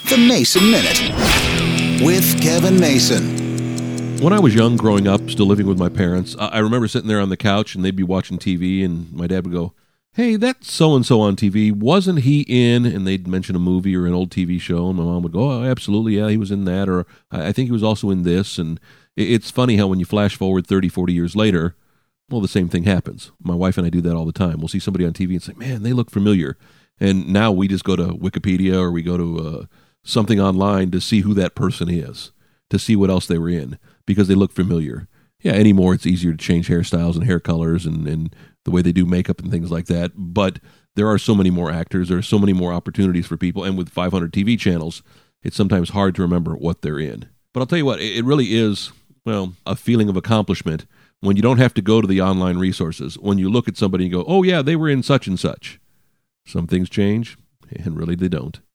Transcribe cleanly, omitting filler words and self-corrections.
The Mason Minute with Kevin Mason. When I was young, growing up, still living with my parents, I remember sitting there on the couch and they'd be watching TV and my dad would go, "Hey, that's so-and-so on TV. Wasn't he in?" And they'd mention a movie or an old TV show and my mom would go, "Oh, absolutely, yeah, he was in that." Or I think he was also in this. And it's funny how when you flash forward 30, 40 years later, well, the same thing happens. My wife and I do that all the time. We'll see somebody on TV and say, "Man, they look familiar." And now we just go to Wikipedia or we go to something online to see who that person is, to see what else they were in, because they look familiar. Yeah, anymore it's easier to change hairstyles and hair colors and the way they do makeup and things like that. But there are so many more actors. There are so many more opportunities for people. And with 500 TV channels, it's sometimes hard to remember what they're in. But I'll tell you what, it really is, well, a feeling of accomplishment when you don't have to go to the online resources. When you look at somebody and go, "Oh yeah, they were in such and such." Some things change, and really they don't.